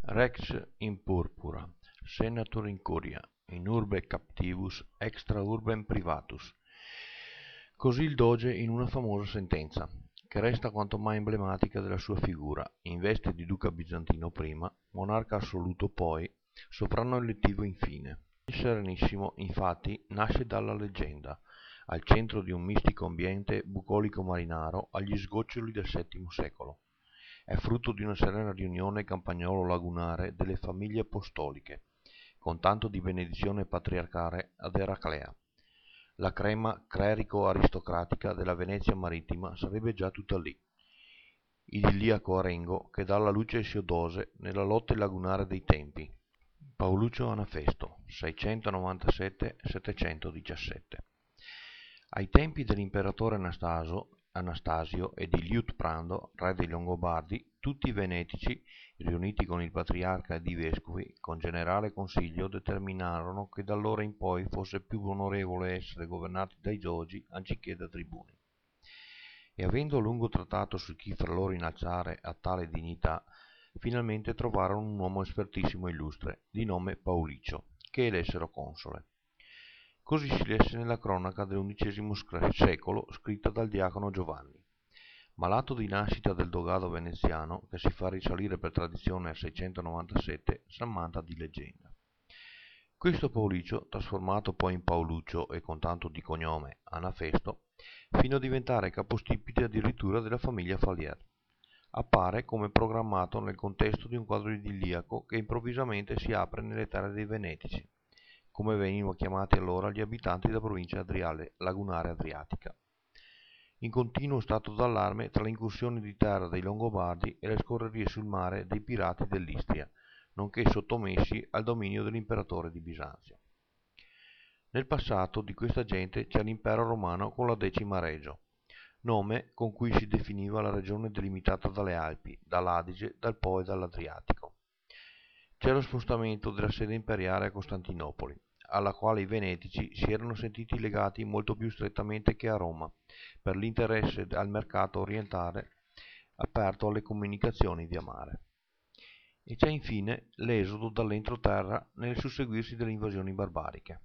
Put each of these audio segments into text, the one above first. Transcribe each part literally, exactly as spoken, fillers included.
Rex in purpura, senator in curia, in urbe captivus, extra urbem privatus. Così il doge in una famosa sentenza, che resta quanto mai emblematica della sua figura, in veste di duca bizantino prima, monarca assoluto poi, sovrano elettivo infine. Il Serenissimo, infatti, nasce dalla leggenda, al centro di un mistico ambiente bucolico marinaro agli sgoccioli del settimo secolo. È frutto di una serena riunione campagnolo-lagunare delle famiglie apostoliche, con tanto di benedizione patriarcale ad Eraclea. La crema clerico-aristocratica della Venezia marittima sarebbe già tutta lì. Idilliaco arengo che dà alla luce Esiodose nella lotte lagunare dei tempi. Paoluccio Anafesto, seicentonovantasette settecentodiciassette. Ai tempi dell'imperatore Anastasio, Anastasio e di Liutprando, re dei Longobardi, tutti i venetici, riuniti con il patriarca ed i vescovi, con generale consiglio determinarono che da allora in poi fosse più onorevole essere governati dai dogi anziché da tribuni. E avendo a lungo trattato su chi fra loro innalzare a tale dignità, finalmente trovarono un uomo espertissimo e illustre, di nome Paoluccio, che elessero console. Così si lesse nella cronaca dell'undicesimo secolo scritta dal diacono Giovanni. Malato di nascita del dogado veneziano, che si fa risalire per tradizione al seicentonovantasette, s'ammanta di leggenda. Questo Paoluccio, trasformato poi in Paoluccio e con tanto di cognome Anafesto, fino a diventare capostipite addirittura della famiglia Falier. Appare come programmato nel contesto di un quadro idilliaco che improvvisamente si apre nelle terre dei Venetici, come venivano chiamati allora gli abitanti della provincia adriale, lagunare adriatica, in continuo stato d'allarme tra le incursioni di terra dei Longobardi e le scorrerie sul mare dei pirati dell'Istria, nonché sottomessi al dominio dell'imperatore di Bisanzio. Nel passato di questa gente c'è l'impero romano con la decima regio, nome con cui si definiva la regione delimitata dalle Alpi, dall'Adige, dal Po e dall'Adriatico. C'è lo spostamento della sede imperiale a Costantinopoli, alla quale i venetici si erano sentiti legati molto più strettamente che a Roma, per l'interesse al mercato orientale aperto alle comunicazioni via mare. E c'è infine l'esodo dall'entroterra nel susseguirsi delle invasioni barbariche,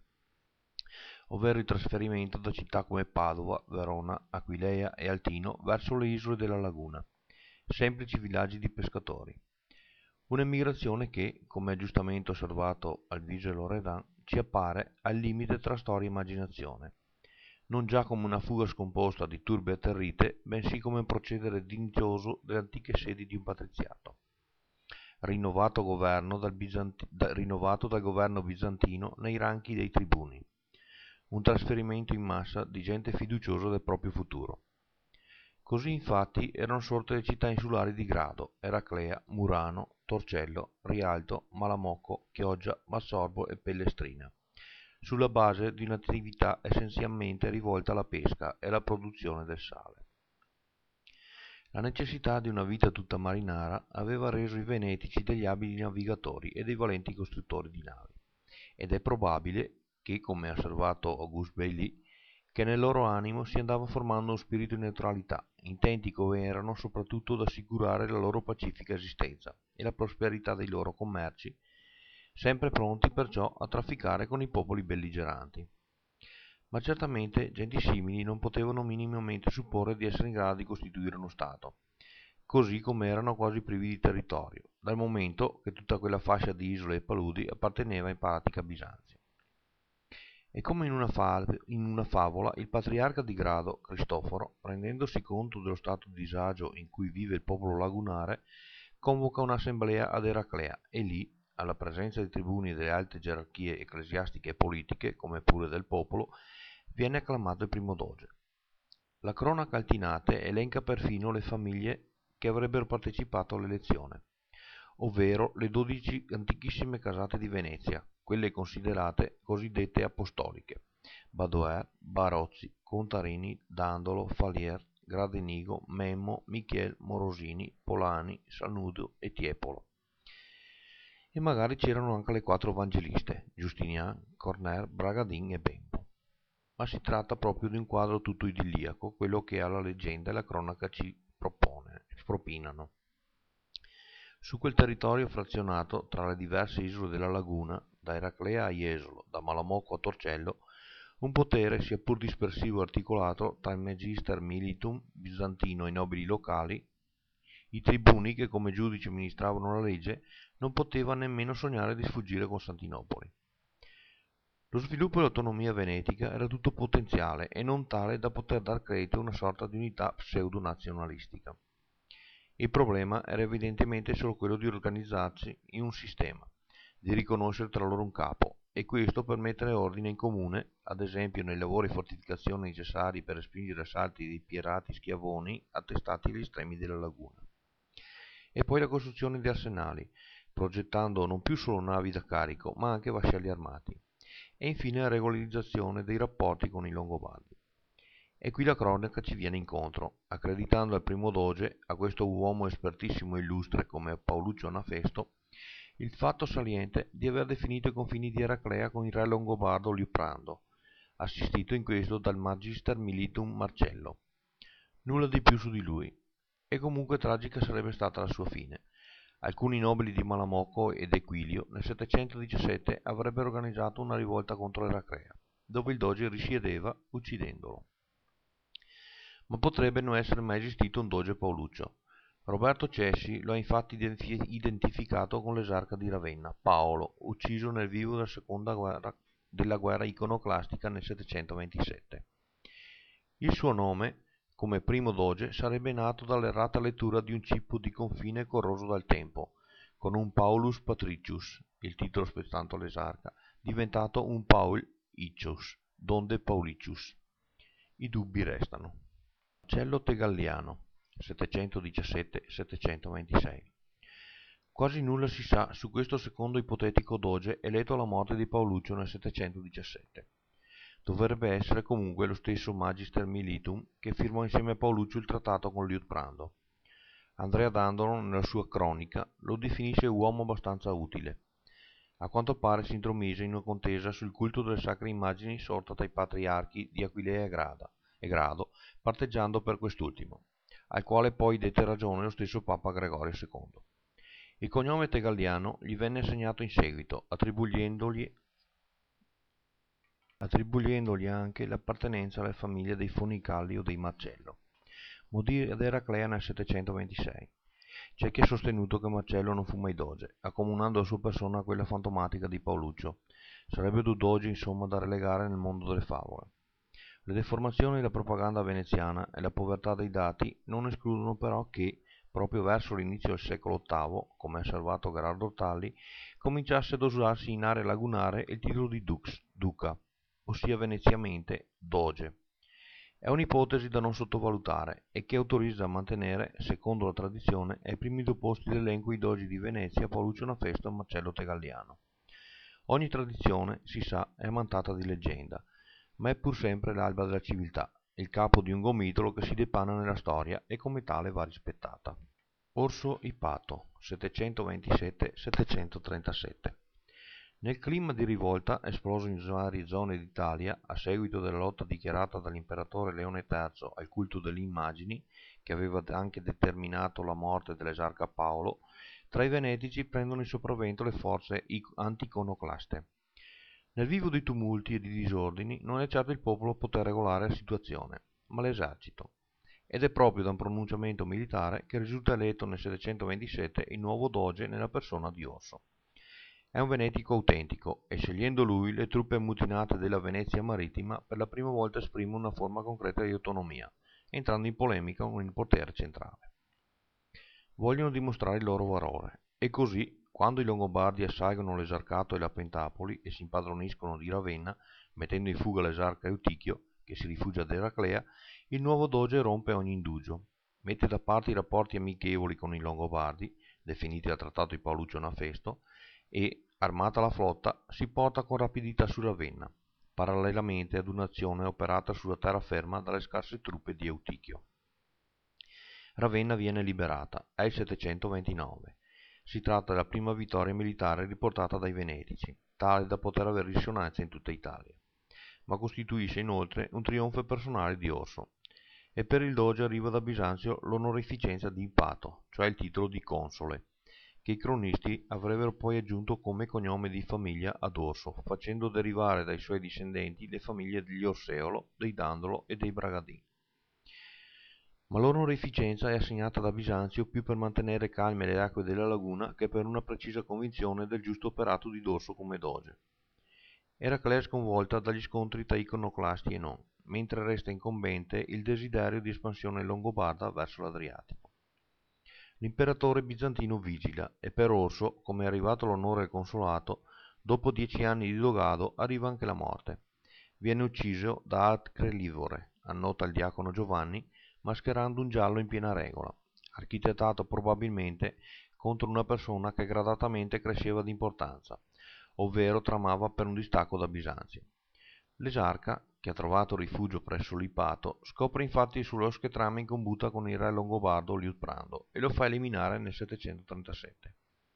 ovvero il trasferimento da città come Padova, Verona, Aquileia e Altino verso le isole della laguna, semplici villaggi di pescatori. Un'emigrazione che, come ha giustamente osservato Alvise Loredan, ci appare al limite tra storia e immaginazione, non già come una fuga scomposta di turbe atterrite, bensì come un procedere dignitoso delle antiche sedi di un patriziato. Rinnovato, governo dal Bizanti- da, rinnovato dal governo bizantino nei ranchi dei tribuni. Un trasferimento in massa di gente fiduciosa del proprio futuro. Così infatti erano sorte le città insulari di Grado, Eraclea, Murano, Torcello, Rialto, Malamocco, Chioggia, Massorbo e Pellestrina, sulla base di un'attività essenzialmente rivolta alla pesca e alla produzione del sale. La necessità di una vita tutta marinara aveva reso i venetici degli abili navigatori e dei valenti costruttori di navi, ed è probabile che, come ha osservato Auguste Bailly, che nel loro animo si andava formando uno spirito di neutralità, intenti come erano soprattutto ad assicurare la loro pacifica esistenza e la prosperità dei loro commerci, sempre pronti perciò a trafficare con i popoli belligeranti. Ma certamente genti simili non potevano minimamente supporre di essere in grado di costituire uno Stato, così come erano quasi privi di territorio, dal momento che tutta quella fascia di isole e paludi apparteneva in pratica a Bisanzio. E come in una, fa- in una favola, il patriarca di Grado, Cristoforo, rendendosi conto dello stato di disagio in cui vive il popolo lagunare, convoca un'assemblea ad Eraclea e lì, alla presenza dei tribuni e delle alte gerarchie ecclesiastiche e politiche, come pure del popolo, viene acclamato il primo doge. La cronaca Altinate elenca perfino le famiglie che avrebbero partecipato all'elezione, ovvero le dodici antichissime casate di Venezia, quelle considerate cosiddette apostoliche: Badoer, Barozzi, Contarini, Dandolo, Falier, Gradenigo, Memmo, Michiel, Morosini, Polani, Sanudo e Tiepolo. E magari c'erano anche le quattro evangeliste, Giustinian, Corner, Bragadin e Bembo. Ma si tratta proprio di un quadro tutto idilliaco, quello che alla leggenda e la cronaca ci propone, propinano. Su quel territorio frazionato tra le diverse isole della laguna, da Eraclea a Jesolo, da Malamocco a Torcello, un potere, sia pur dispersivo e articolato, tra il magister militum bizantino e i nobili locali, i tribuni che come giudici amministravano la legge, non poteva nemmeno sognare di sfuggire a Costantinopoli. Lo sviluppo dell'autonomia venetica era tutto potenziale e non tale da poter dar credito a una sorta di unità pseudo-nazionalistica. Il problema era evidentemente solo quello di organizzarsi in un sistema, di riconoscere tra loro un capo, e questo per mettere ordine in comune, ad esempio nei lavori di fortificazione necessari per respingere assalti di pirati schiavoni attestati agli estremi della laguna. E poi la costruzione di arsenali, progettando non più solo navi da carico, ma anche vascelli armati. E infine la regolarizzazione dei rapporti con i Longobardi. E qui la cronaca ci viene incontro, accreditando al primo doge, a questo uomo espertissimo e illustre come Paoluccio Anafesto, il fatto saliente di aver definito i confini di Eraclea con il re longobardo Liuprando, assistito in questo dal magister militum Marcello. Nulla di più su di lui, e comunque tragica sarebbe stata la sua fine. Alcuni nobili di Malamocco ed Equilio nel settecentodiciassette avrebbero organizzato una rivolta contro Eraclea, dove il doge risiedeva, uccidendolo. Ma potrebbe non essere mai esistito un doge Paoluccio. Roberto Cessi lo ha infatti identificato con l'esarca di Ravenna, Paolo, ucciso nel vivo della seconda guerra, della guerra iconoclastica nel settecentoventisette. Il suo nome, come primo doge, sarebbe nato dall'errata lettura di un cippo di confine corroso dal tempo, con un Paulus Patricius, il titolo spettante all'esarca, diventato un Paul Iccius, donde Paulicius. I dubbi restano. Marcello Tegalliano, settecentodiciassette settecentoventisei. Quasi nulla si sa su questo secondo ipotetico doge eletto alla morte di Paoluccio nel settecentodiciassette. Dovrebbe essere comunque lo stesso magister militum che firmò insieme a Paoluccio il trattato con Liutprando. Andrea Dandolo, nella sua cronica, lo definisce uomo abbastanza utile. A quanto pare si intromise in una contesa sul culto delle sacre immagini sorta dai patriarchi di Aquilea e, Grada, e Grado, parteggiando per quest'ultimo, al quale poi dette ragione lo stesso Papa Gregorio secondo. Il cognome Tegalliano gli venne assegnato in seguito, attribuendogli attribuendogli anche l'appartenenza alle famiglie dei Fonicalli o dei Marcello. Morì ad Eraclea nel settecentoventisei. C'è chi ha sostenuto che Marcello non fu mai doge, accomunando la sua persona a quella fantomatica di Paoluccio. Sarebbe due dogi insomma da relegare nel mondo delle favole. Le deformazioni della propaganda veneziana e la povertà dei dati non escludono però che, proprio verso l'inizio del secolo ottavo, come ha osservato Gerardo Talli, cominciasse ad usarsi in area lagunare il titolo di dux, duca, ossia veneziamente doge. È un'ipotesi da non sottovalutare e che autorizza a mantenere, secondo la tradizione, ai primi due posti dell'elenco i dogi di Venezia Paoluccio Anafesto e Marcello Tegalliano. Ogni tradizione, si sa, è ammantata di leggenda, ma è pur sempre l'alba della civiltà, il capo di un gomitolo che si depana nella storia e come tale va rispettata. Orso Ipato, settecentoventisette settecentotrentasette. Nel clima di rivolta esploso in varie zone d'Italia a seguito della lotta dichiarata dall'imperatore Leone terzo al culto delle immagini, che aveva anche determinato la morte dell'esarca Paolo, tra i venetici prendono in sopravvento le forze anticonoclaste. Nel vivo dei tumulti e di disordini non è certo il popolo a poter regolare la situazione, ma l'esercito. Ed è proprio da un pronunciamento militare che risulta eletto nel settecentoventisette il nuovo doge nella persona di Orso. È un venetico autentico e scegliendo lui le truppe ammutinate della Venezia marittima per la prima volta esprimono una forma concreta di autonomia, entrando in polemica con il potere centrale. Vogliono dimostrare il loro valore e così, quando i Longobardi assalgono l'esarcato e la Pentapoli e si impadroniscono di Ravenna, mettendo in fuga l'esarca Eutichio, che si rifugia ad Eraclea, il nuovo doge rompe ogni indugio, mette da parte i rapporti amichevoli con i Longobardi, definiti dal trattato di Paoluccio Anafesto, e, armata la flotta, si porta con rapidità su Ravenna, parallelamente ad un'azione operata sulla terraferma dalle scarse truppe di Eutichio. Ravenna viene liberata, è il settecentoventinove. Si tratta della prima vittoria militare riportata dai Venetici, tale da poter avere risonanza in tutta Italia, ma costituisce inoltre un trionfo personale di Orso. E per il doge arriva da Bisanzio l'onorificenza di Ipato, cioè il titolo di console, che i cronisti avrebbero poi aggiunto come cognome di famiglia ad Orso, facendo derivare dai suoi discendenti le famiglie degli Orseolo, dei Dandolo e dei Bragadin. Ma l'onorificenza è assegnata da Bisanzio più per mantenere calme le acque della laguna che per una precisa convinzione del giusto operato di Dorso come doge. Eraclea sconvolta dagli scontri tra iconoclasti e non, mentre resta incombente il desiderio di espansione longobarda verso l'Adriatico. L'imperatore bizantino vigila e per Orso, come è arrivato l'onore al consolato, dopo dieci anni di dogado arriva anche la morte. Viene ucciso da Acre Livore, annota il diacono Giovanni, mascherando un giallo in piena regola, architettato probabilmente contro una persona che gradatamente cresceva di importanza, ovvero tramava per un distacco da Bisanzio. L'esarca, che ha trovato rifugio presso Lipato, scopre infatti il suo losche trama in combutta con il re longobardo Liutprando e lo fa eliminare nel settecentotrentasette.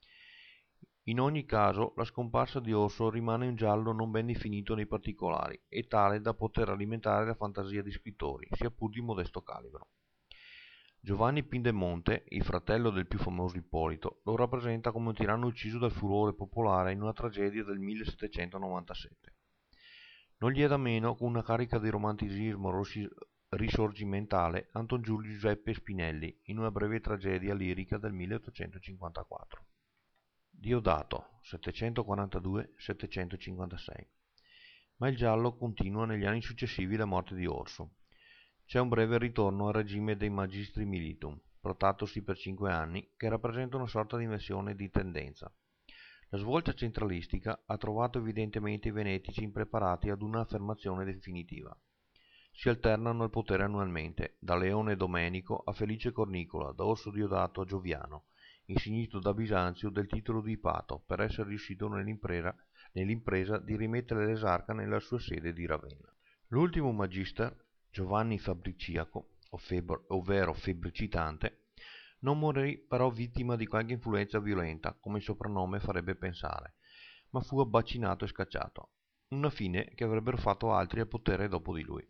In ogni caso, la scomparsa di Orso rimane un giallo non ben definito nei particolari e tale da poter alimentare la fantasia di scrittori, sia pur di modesto calibro. Giovanni Pindemonte, il fratello del più famoso Ippolito, lo rappresenta come un tiranno ucciso dal furore popolare in una tragedia del millesettecentonovantasette. Non gli è da meno con una carica di romanticismo risorgimentale Anton Giulio Giuseppe Spinelli in una breve tragedia lirica del milleottocentocinquantaquattro. Diodato settecentoquarantadue settecentocinquantasei. Ma il giallo continua negli anni successivi alla morte di Orso. C'è un breve ritorno al regime dei Magistri Militum, protrattosi per cinque anni, che rappresenta una sorta di inversione di tendenza. La svolta centralistica ha trovato evidentemente i venetici impreparati ad una affermazione definitiva. Si alternano al potere annualmente, da Leone Domenico a Felice Cornicola, da Orso Diodato a Gioviano, insignito da Bisanzio del titolo di Ipato per essere riuscito nell'impresa, nell'impresa di rimettere l'esarca nella sua sede di Ravenna. L'ultimo magister, Giovanni Fabriciaco, ovvero febbricitante, non morì però vittima di qualche influenza violenta, come il soprannome farebbe pensare, ma fu abbacinato e scacciato, una fine che avrebbero fatto altri al potere dopo di lui.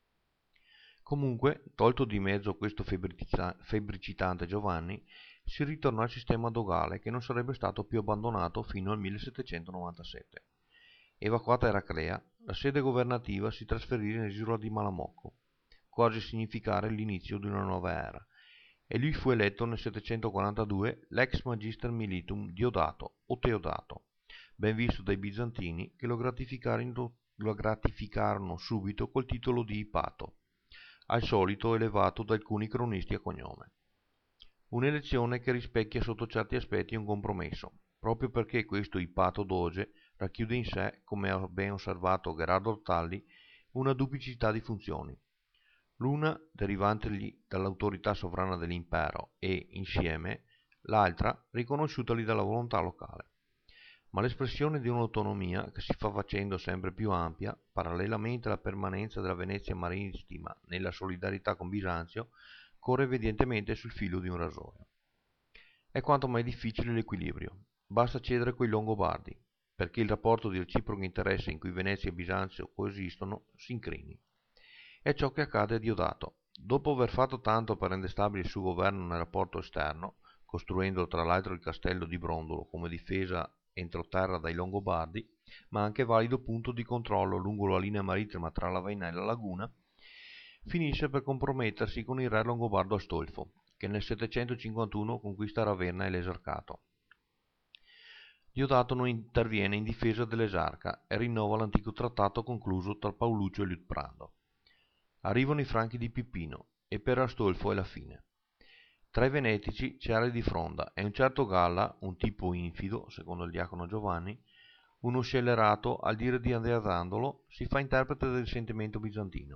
Comunque, tolto di mezzo questo febbricitante Giovanni, si ritornò al sistema dogale che non sarebbe stato più abbandonato fino al millesettecentonovantasette. Evacuata Eraclea, la sede governativa si trasferì nell'isola di Malamocco, quasi a significare l'inizio di una nuova era, e lui fu eletto nel settecentoquarantadue l'ex magister militum Diodato o Teodato, ben visto dai bizantini che lo gratificarono, lo gratificarono subito col titolo di Ipato, al solito elevato da alcuni cronisti a cognome. Un'elezione che rispecchia sotto certi aspetti un compromesso, proprio perché questo Ipato doge racchiude in sé, come ha ben osservato Gerardo Ortalli, una duplicità di funzioni. L'una derivantegli dall'autorità sovrana dell'impero e, insieme, l'altra riconosciutagli dalla volontà locale. Ma l'espressione di un'autonomia che si fa facendo sempre più ampia, parallelamente alla permanenza della Venezia marittima nella solidarietà con Bisanzio, corre evidentemente sul filo di un rasoio. È quanto mai difficile l'equilibrio. Basta cedere coi Longobardi, perché il rapporto di reciproco interesse in cui Venezia e Bisanzio coesistono si incrini. È ciò che accade a Diodato. Dopo aver fatto tanto per rendere stabile il suo governo nel rapporto esterno, costruendo tra l'altro il castello di Brondolo come difesa entroterra dai Longobardi, ma anche valido punto di controllo lungo la linea marittima tra Ravenna e la laguna, finisce per compromettersi con il re longobardo Astolfo, che nel settecentocinquantuno conquista Ravenna e l'esarcato. Diodato non interviene in difesa dell'esarca e rinnova l'antico trattato concluso tra Pauluccio e Liutprando. Arrivano i franchi di Pipino e per Astolfo è la fine. Tra i venetici c'è Ale di Fronda e un certo Galla, un tipo infido, secondo il diacono Giovanni, uno scellerato, al dire di Andrea Dandolo, si fa interprete del sentimento bizantino.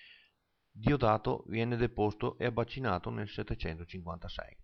Diodato viene deposto e abbacinato nel settecentocinquantasei.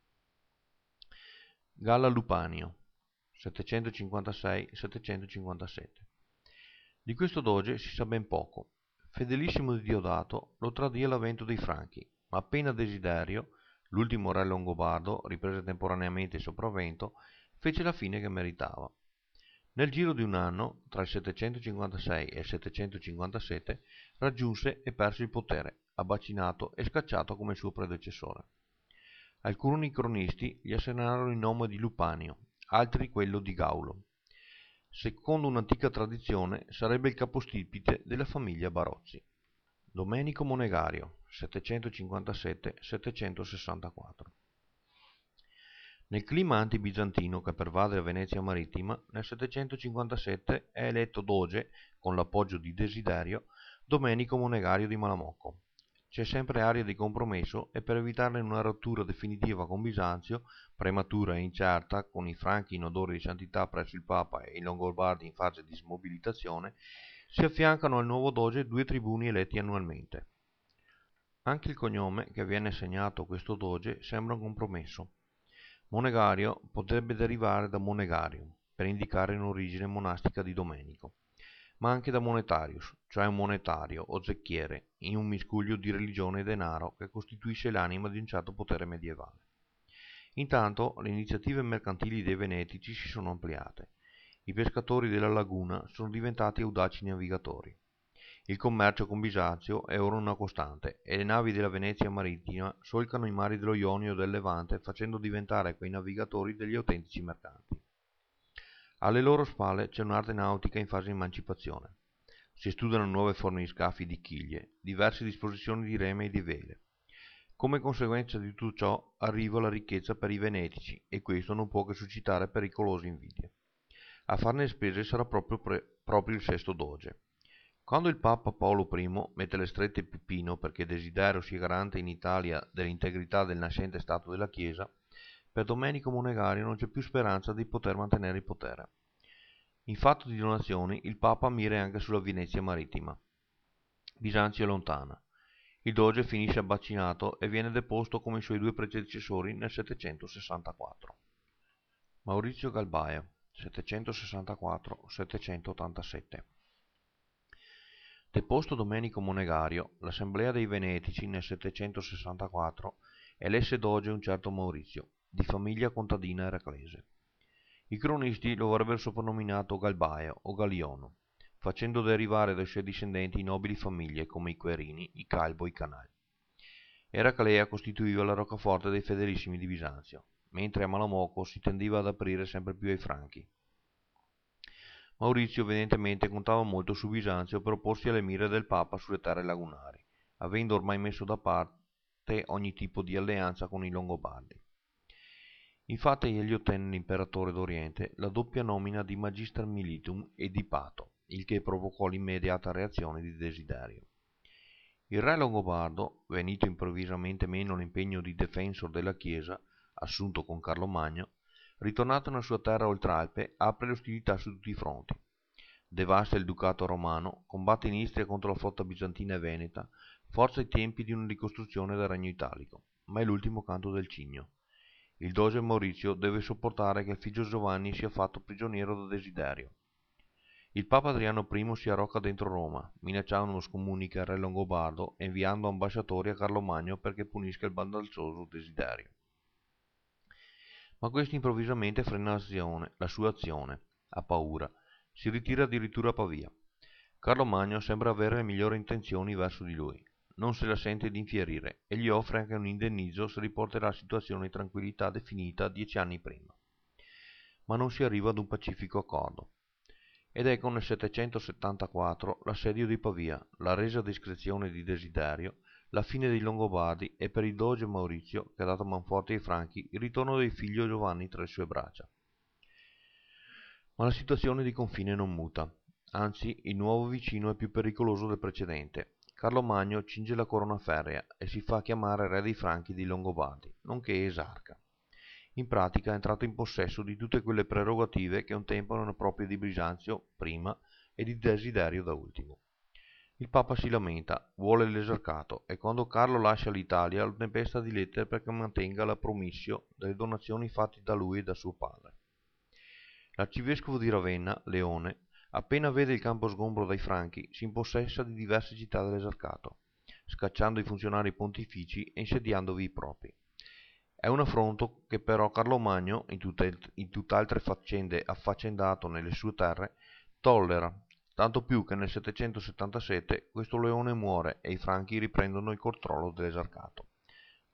Galla Lupanio, settecentocinquantasei settecentocinquantasette. Di questo doge si sa ben poco. Fedelissimo di Diodato, lo tradì all'avvento dei Franchi, ma appena Desiderio, l'ultimo re longobardo, riprese temporaneamente il sopravvento, fece la fine che meritava. Nel giro di un anno, tra il settecentocinquantasei e il settecentocinquantasette, raggiunse e perse il potere, abbacinato e scacciato come il suo predecessore. Alcuni cronisti gli assegnarono il nome di Lupanio, altri quello di Gaulo. Secondo un'antica tradizione sarebbe il capostipite della famiglia Barozzi. Domenico Monegario, settecentocinquantasette settecentosessantaquattro. Nel clima anti-bizantino che pervade la Venezia marittima, nel settecentocinquantasette è eletto doge, con l'appoggio di Desiderio, Domenico Monegario di Malamocco. C'è sempre aria di compromesso e per evitarne una rottura definitiva con Bisanzio, prematura e incerta, con i franchi in odore di santità presso il Papa e i Longobardi in fase di smobilitazione, si affiancano al nuovo doge due tribuni eletti annualmente. Anche il cognome che viene assegnato a questo doge sembra un compromesso. Monegario potrebbe derivare da Monegarium, per indicare un'origine monastica di Domenico, ma anche da monetarius, cioè un monetario o zecchiere, in un miscuglio di religione e denaro che costituisce l'anima di un certo potere medievale. Intanto le iniziative mercantili dei venetici si sono ampliate. I pescatori della laguna sono diventati audaci navigatori. Il commercio con Bisanzio è ora una costante e le navi della Venezia marittima solcano i mari dello Ionio e del Levante facendo diventare quei navigatori degli autentici mercanti. Alle loro spalle c'è un'arte nautica in fase di emancipazione. Si studiano nuove forme di scafi di chiglie, diverse disposizioni di reme e di vele. Come conseguenza di tutto ciò arriva la ricchezza per i venetici e questo non può che suscitare pericolose invidie. A farne spese sarà proprio, pre- proprio il sesto doge. Quando il Papa Paolo I mette le strette Pipino perché Desiderio sia garante in Italia dell'integrità del nascente Stato della Chiesa, per Domenico Monegario non c'è più speranza di poter mantenere il potere. In fatto di donazioni, il Papa mira anche sulla Venezia marittima. Bisanzio è lontana. Il doge finisce abbacinato e viene deposto come i suoi due predecessori nel settecentosessantaquattro. Maurizio Galbaio, settecentosessantaquattro settecentottantasette. Deposto Domenico Monegario, l'assemblea dei Venetici nel settecentosessantaquattro elesse doge un certo Maurizio, di famiglia contadina eraclese. I cronisti lo avrebbero soprannominato Galbaio o Galiono, facendo derivare dai suoi discendenti nobili famiglie come i Querini, i Calbo e i Canali. Eraclea costituiva la roccaforte dei fedelissimi di Bisanzio, mentre a Malamocco si tendiva ad aprire sempre più ai Franchi. Maurizio evidentemente contava molto su Bisanzio per opporsi alle mire del Papa sulle terre lagunari, avendo ormai messo da parte ogni tipo di alleanza con i Longobardi. Infatti egli ottenne l'imperatore d'Oriente la doppia nomina di Magister Militum e di Pato, il che provocò l'immediata reazione di Desiderio. Il re longobardo, venito improvvisamente meno l'impegno di defensor della Chiesa, assunto con Carlo Magno, ritornato nella sua terra oltralpe, apre le ostilità su tutti i fronti. Devasta il ducato romano, combatte in Istria contro la flotta bizantina e veneta, forza i tempi di una ricostruzione del regno italico, ma è l'ultimo canto del cigno. Il doge Maurizio deve sopportare che il figlio Giovanni sia fatto prigioniero da Desiderio. Il Papa Adriano I si arrocca dentro Roma, minacciando uno scomunica al re longobardo e inviando ambasciatori a Carlo Magno perché punisca il baldanzoso Desiderio. Ma questo improvvisamente frena l'azione, la sua azione, ha paura, si ritira addirittura a Pavia. Carlo Magno sembra avere le migliori intenzioni verso di lui, non se la sente di infierire e gli offre anche un indennizzo se riporterà la situazione di tranquillità definita dieci anni prima. Ma non si arriva ad un pacifico accordo. Ed ecco nel settecentosettantaquattro l'assedio di Pavia, la resa a discrezione di Desiderio, la fine dei Longobardi e per il doge Maurizio, che ha dato manforte ai Franchi, il ritorno del figlio Giovanni tra le sue braccia. Ma la situazione di confine non muta, anzi il nuovo vicino è più pericoloso del precedente. Carlo Magno cinge la corona ferrea e si fa chiamare re dei Franchi e dei Longobardi, nonché esarca. In pratica è entrato in possesso di tutte quelle prerogative che un tempo erano proprie di Bisanzio prima e di Desiderio da ultimo. Il Papa si lamenta, vuole l'esarcato e quando Carlo lascia l'Italia lo tempesta di lettere perché mantenga la promissio delle donazioni fatte da lui e da suo padre. L'arcivescovo di Ravenna, Leone, appena vede il campo sgombro dai Franchi, si impossessa di diverse città dell'esarcato, scacciando i funzionari pontifici e insediandovi i propri. È un affronto che però Carlo Magno, in, tutte, in tutt'altre faccende affaccendato nelle sue terre, tollera, tanto più che nel settecentosettantasette questo leone muore e i Franchi riprendono il controllo dell'esarcato.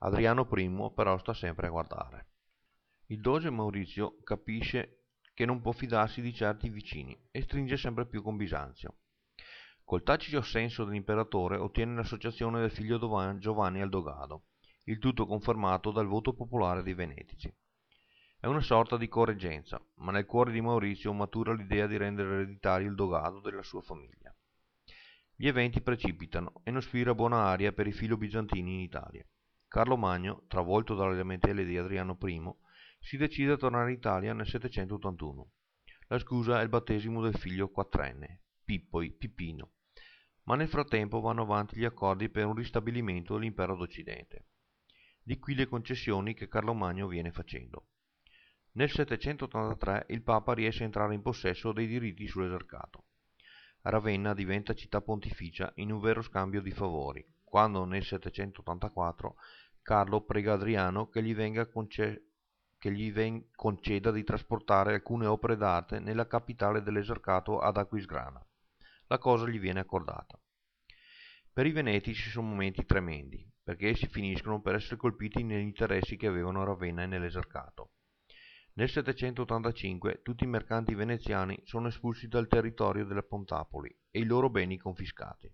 Adriano I però sta sempre a guardare. Il doge Maurizio capisce che non può fidarsi di certi vicini e stringe sempre più con Bisanzio. Col tacito assenso dell'imperatore ottiene l'associazione del figlio Giovanni al dogado, il tutto confermato dal voto popolare dei venetici. È una sorta di correggenza, ma nel cuore di Maurizio matura l'idea di rendere ereditario il dogado della sua famiglia. Gli eventi precipitano e non spira buona aria per i filo-bizantini in Italia. Carlo Magno, travolto dalle lamentele di Adriano I, si decide a tornare in Italia nel settecentottantuno. La scusa è il battesimo del figlio quattrenne, Pippoi, Pippino, ma nel frattempo vanno avanti gli accordi per un ristabilimento dell'impero d'Occidente. Di qui le concessioni che Carlo Magno viene facendo. Nel settecentottantatré il Papa riesce a entrare in possesso dei diritti sull'esercato. Ravenna diventa città pontificia in un vero scambio di favori, quando nel settecentottantaquattro Carlo prega Adriano che gli venga conce- che gli ven- conceda di trasportare alcune opere d'arte nella capitale dell'esercato ad Aquisgrana. La cosa gli viene accordata. Per i veneti ci sono momenti tremendi, perché essi finiscono per essere colpiti negli interessi che avevano a Ravenna e nell'esercato. Nel settecentottantacinque tutti i mercanti veneziani sono espulsi dal territorio della Pontapoli e i loro beni confiscati.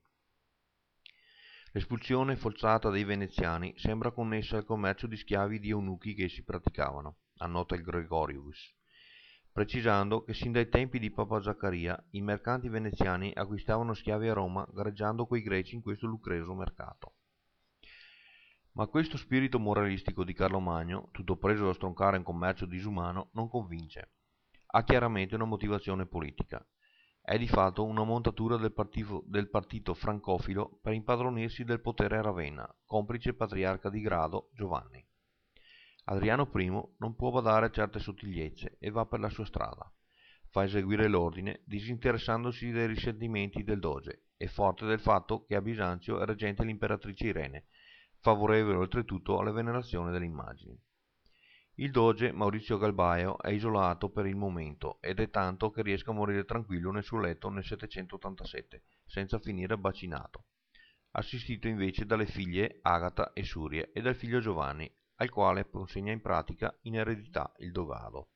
L'espulsione forzata dei veneziani sembra connessa al commercio di schiavi di eunuchi che essi praticavano, annota il Gregorius, precisando che sin dai tempi di Papa Zaccaria i mercanti veneziani acquistavano schiavi a Roma gareggiando coi greci in questo lucreso mercato. Ma questo spirito moralistico di Carlo Magno, tutto preso da stroncare un commercio disumano, non convince. Ha chiaramente una motivazione politica. È di fatto una montatura del partito, del partito francofilo per impadronirsi del potere a Ravenna, complice il patriarca di grado Giovanni. Adriano I non può badare a certe sottigliezze e va per la sua strada. Fa eseguire l'ordine, disinteressandosi dei risentimenti del doge e forte del fatto che a Bisanzio è reggente l'imperatrice Irene, favorevole oltretutto alla venerazione delle immagini. Il doge Maurizio Galbaeo è isolato per il momento ed è tanto che riesca a morire tranquillo nel suo letto nel settecentottantasette, senza finire bacinato, assistito invece dalle figlie Agata e Surie e dal figlio Giovanni, al quale consegna in pratica in eredità il dogado.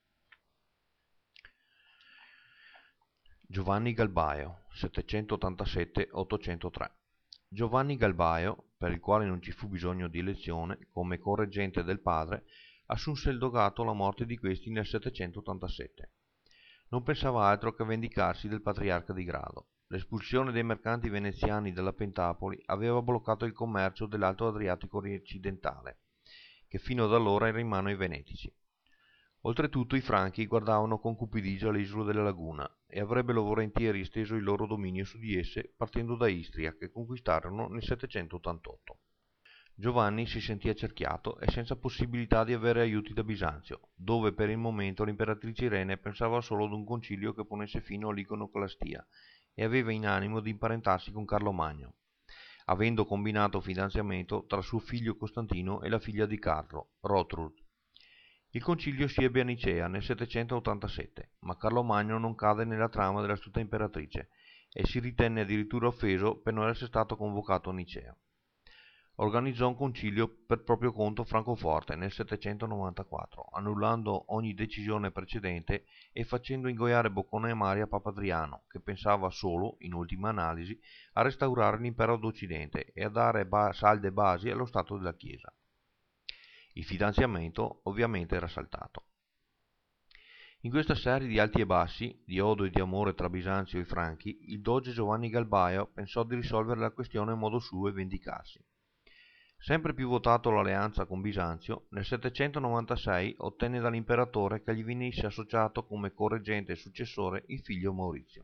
Giovanni Galbaeo, settecentottantasette ottocentotre. Giovanni Galbaeo, per il quale non ci fu bisogno di elezione, come correggente del padre, assunse il dogato alla morte di questi nel settecentottantasette. Non pensava altro che a vendicarsi del patriarca di grado. L'espulsione dei mercanti veneziani dalla Pentapoli aveva bloccato il commercio dell'Alto Adriatico occidentale, che fino ad allora era in mano ai venetici. Oltretutto i franchi guardavano con cupidigia le isole della laguna e avrebbero volentieri esteso il loro dominio su di esse partendo da Istria, che conquistarono nel settecentottantotto. Giovanni si sentì accerchiato e senza possibilità di avere aiuti da Bisanzio, dove per il momento l'imperatrice Irene pensava solo ad un concilio che ponesse fine all'iconoclastia e aveva in animo di imparentarsi con Carlo Magno, avendo combinato fidanzamento tra suo figlio Costantino e la figlia di Carlo, Rotrud. Il concilio si ebbe a Nicea nel settecentottantasette, ma Carlo Magno non cade nella trama dell'astuta imperatrice e si ritenne addirittura offeso per non essere stato convocato a Nicea. Organizzò un concilio per proprio conto a Francoforte nel settecentonovantaquattro, annullando ogni decisione precedente e facendo ingoiare boccone amari a Papa Adriano, che pensava solo, in ultima analisi, a restaurare l'impero d'Occidente e a dare ba- salde basi allo Stato della Chiesa. Il fidanzamento ovviamente era saltato. In questa serie di alti e bassi, di odio e di amore tra Bisanzio e i Franchi, il doge Giovanni Galbaeo pensò di risolvere la questione a modo suo e vendicarsi. Sempre più votato all'alleanza con Bisanzio, nel settecentonovantasei ottenne dall'imperatore che gli venisse associato come correggente e successore il figlio Maurizio.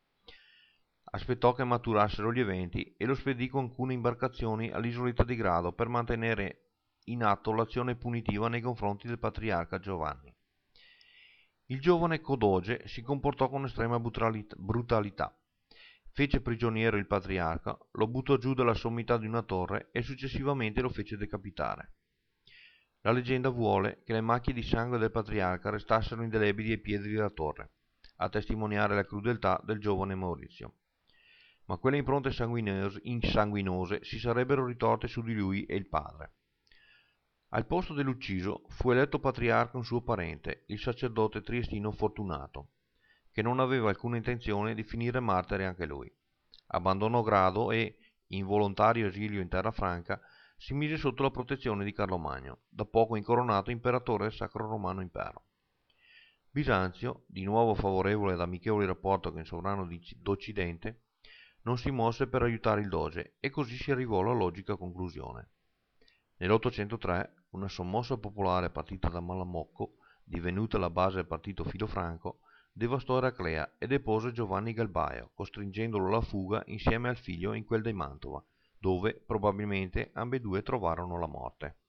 Aspettò che maturassero gli eventi e lo spedì con alcune imbarcazioni all'isoletta di Grado per mantenere in atto l'azione punitiva nei confronti del patriarca Giovanni. Il giovane codoge si comportò con estrema brutalità. Fece prigioniero il patriarca, lo buttò giù dalla sommità di una torre e successivamente lo fece decapitare. La leggenda vuole che le macchie di sangue del patriarca restassero indelebili ai piedi della torre, a testimoniare la crudeltà del giovane Maurizio. Ma quelle impronte sanguinose, insanguinose si sarebbero ritorte su di lui e il padre. Al posto dell'ucciso fu eletto patriarca un suo parente, il sacerdote triestino Fortunato, che non aveva alcuna intenzione di finire martire anche lui. Abbandonò Grado e, in volontario esilio in terra franca, si mise sotto la protezione di Carlo Magno, da poco incoronato imperatore del Sacro Romano Impero. Bisanzio, di nuovo favorevole ad amichevoli rapporti con il sovrano d'Occidente, non si mosse per aiutare il doge e così si arrivò alla logica conclusione. Nell'ottocentotre una sommossa popolare partita da Malamocco, divenuta la base del partito filofranco, devastò Eraclea e depose Giovanni Galbaeo, costringendolo alla fuga insieme al figlio in quel di Mantova, dove probabilmente ambedue trovarono la morte.